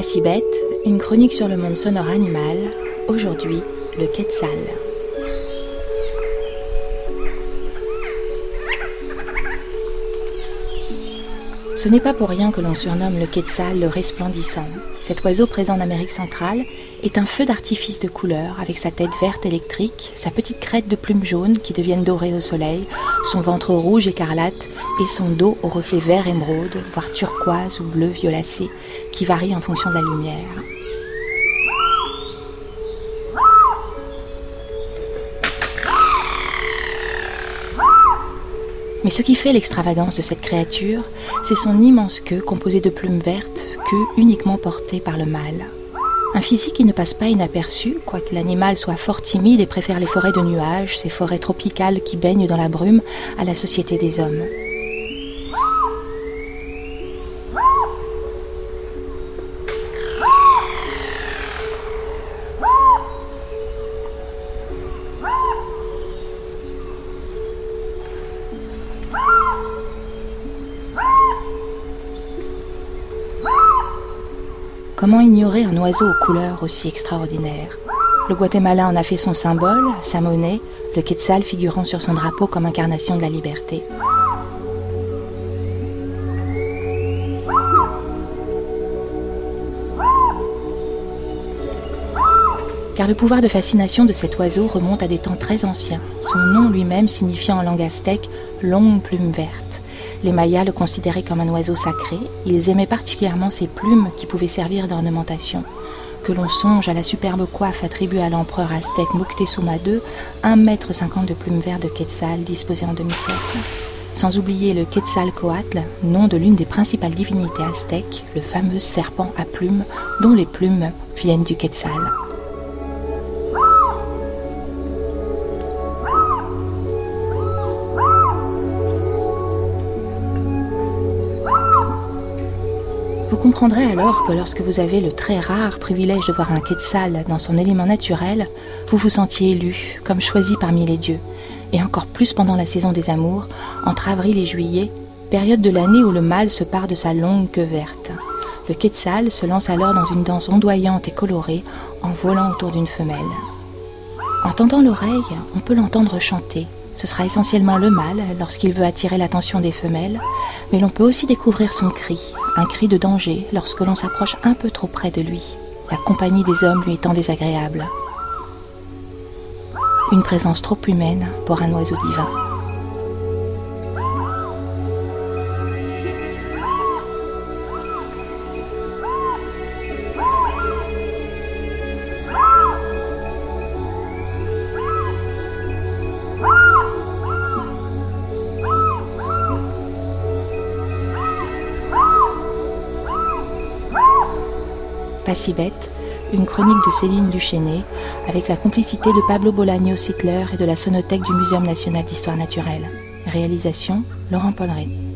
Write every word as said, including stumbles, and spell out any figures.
Pas si bête, une chronique sur le monde sonore animal, aujourd'hui le quetzal. Ce n'est pas pour rien que l'on surnomme le quetzal le resplendissant. Cet oiseau présent en Amérique centrale est un feu d'artifice de couleurs avec sa tête verte électrique, sa petite crête de plumes jaunes qui deviennent dorées au soleil, son ventre rouge écarlate et son dos au reflet vert émeraude, voire turquoise ou bleu violacé, qui varie en fonction de la lumière. Mais ce qui fait l'extravagance de cette créature, c'est son immense queue composée de plumes vertes, queue uniquement portée par le mâle. Un physique qui ne passe pas inaperçu, quoique l'animal soit fort timide et préfère les forêts de nuages, ces forêts tropicales qui baignent dans la brume, à la société des hommes. Comment ignorer un oiseau aux couleurs aussi extraordinaires ? Le Guatemala en a fait son symbole, sa monnaie, le quetzal figurant sur son drapeau comme incarnation de la liberté. Car le pouvoir de fascination de cet oiseau remonte à des temps très anciens, son nom lui-même signifiant en langue aztèque « longue plume verte ». Les Mayas le considéraient comme un oiseau sacré. Ils aimaient particulièrement ses plumes qui pouvaient servir d'ornementation. Que l'on songe à la superbe coiffe attribuée à l'empereur aztèque Moctezuma deux, un mètre cinquante de plumes vertes de quetzal disposées en demi-cercle. Sans oublier le Quetzalcoatl, nom de l'une des principales divinités aztèques, le fameux serpent à plumes dont les plumes viennent du quetzal. Vous comprendrez alors que lorsque vous avez le très rare privilège de voir un quetzal dans son élément naturel, vous vous sentiez élu, comme choisi parmi les dieux. Et encore plus pendant la saison des amours, entre avril et juillet, période de l'année où le mâle se pare de sa longue queue verte. Le quetzal se lance alors dans une danse ondoyante et colorée, en volant autour d'une femelle. En tendant l'oreille, on peut l'entendre chanter. Ce sera essentiellement le mâle lorsqu'il veut attirer l'attention des femelles, mais l'on peut aussi découvrir son cri, un cri de danger lorsque l'on s'approche un peu trop près de lui, la compagnie des hommes lui étant désagréable. Une présence trop humaine pour un oiseau divin. Pas si bête, une chronique de Céline Duchesnay avec la complicité de Pablo Bolaños Hitler et de la Sonothèque du Muséum national d'histoire naturelle. Réalisation, Laurent Polleret.